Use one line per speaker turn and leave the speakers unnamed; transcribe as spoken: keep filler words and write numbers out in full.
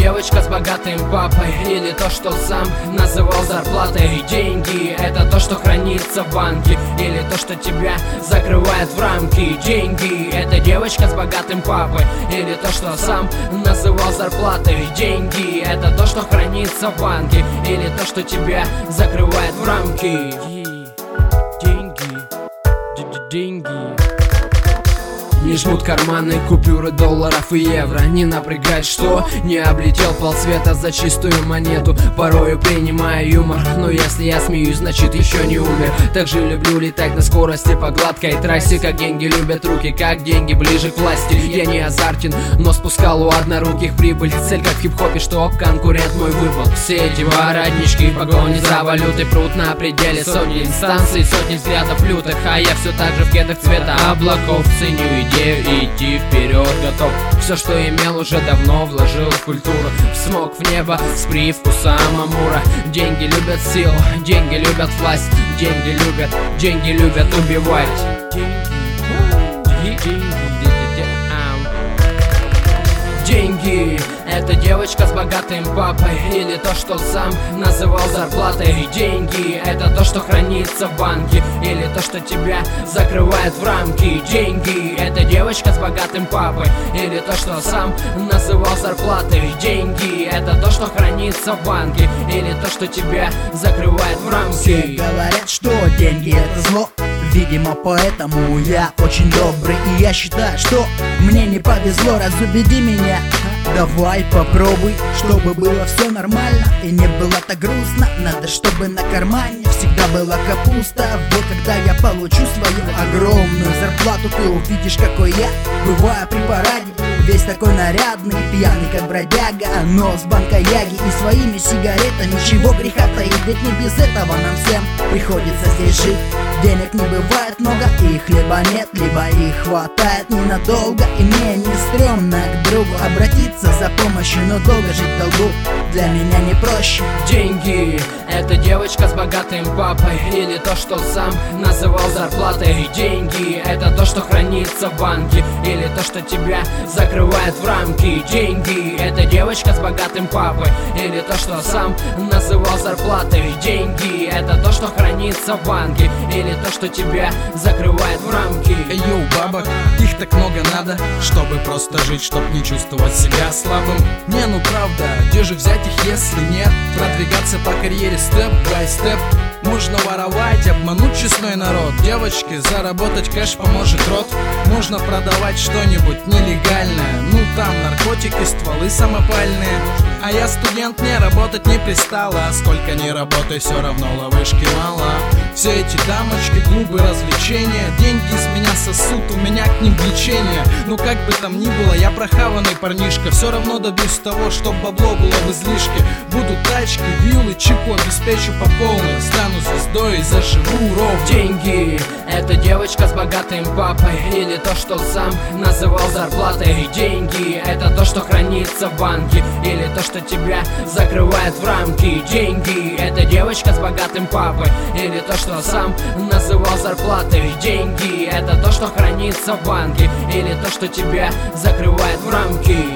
девочка с богатым папой, или то, что сам называл зарплатой. Деньги — это то, что хранится в банке, или то, что тебя закрывает в рамки. Деньги — это девочка с богатым папой, или то, что сам называл зарплатой. Деньги — это то, что хранится в банке, или то, что тебя закрывает в рамки. Деньги, деньги. Не жмут карманы купюры долларов и евро. Не напрягает, что не облетел полсвета за чистую монету. Порою принимаю юмор, но если я смеюсь, значит еще не умер. Также люблю летать на скорости по гладкой трассе. Как деньги любят руки, как деньги ближе к власти. Я не азартен, но спускал у одноруких прибыль. Цель как в хип-хопе, чтоб конкурент мой выпал. Все эти воротнички в погоне за валютой прут на пределе. Сотни инстанций, сотни взглядов лютых, а я все так же в кедах цвета облаков. Ценю идею и идти вперед готов. Все, что имел, уже давно вложил в культуру. В смог, в небо с привкусом амура. Деньги любят силу, деньги любят власть. Деньги любят, деньги любят убивать. Деньги — это девочка с богатым папой, или то, что сам называл зарплатой. Деньги — это то, что хранится в банке, или то, что тебя закрывает в рамки. Деньги — это девочка с богатым папой, или то, что сам называл зарплатой. Деньги — это то, что хранится в банке, или то, что тебя закрывает в рамки.
Все говорят, что деньги — это зло. Видимо, поэтому я очень добрый, и я считаю, что мне не повезло. Разубеди меня, давай попробуй, чтобы было все нормально и не было так грустно. Надо, чтобы на кармане всегда была капуста. Вот когда я получу свою огромную зарплату, ты увидишь, какой я бываю при параде. Весь такой нарядный, пьяный как бродяга, но с банкой яги и своими сигаретами. Чего греха таить, ведь не без этого нам всем приходится здесь жить. Денег не бывает много, и хлеба нет, либо их хватает ненадолго. И мне не стрёмно к другу обратиться за помощью, но долго жить в долгу для меня не проще.
Деньги — это девочка с богатым папой, или то, что сам называл зарплатой. Деньги — это то, что хранится в банке, или то, что тебя закрывает в рамки. Деньги — это девочка с богатым папой, или то, что сам называл зарплатой. Деньги — это то, что хранится в банке, или то, что тебя закрывает в рамки.
Эй, йоу, бабок, их так много надо, чтобы просто жить, чтоб не чувствовать себя слабым. Не, ну правда, где же взять их, если нет? Продвигаться по карьере степ-бай-степ. Можно воровать, обмануть честной народ. Девочки, заработать кэш поможет рот. Можно продавать что-нибудь нелегальное. Ну там наркотики, стволы самопальные. А я студент, мне работать не пристало. А сколько ни работай, все равно ловышки мало. Все эти дамочки, клубы, развлечения. Деньги из меня сосут, у меня к ним влечение. Ну как бы там ни было, я прохаванный парнишка. Все равно добьюсь того, чтоб бабло было в излишке. Будут тачки, виллы, чипу обеспечу по полной. Стану звездой и заживу ровно.
Деньги — это девочка с богатым папой, или то, что сам называл зарплатой. Деньги — это то, что хранится в банке, или то, что тебя закрывает в рамки. Деньги — это девочка с богатым папой, или то, что сам называл зарплатой. Деньги — это то, что хранится в банке, или то, что тебя закрывает в рамки.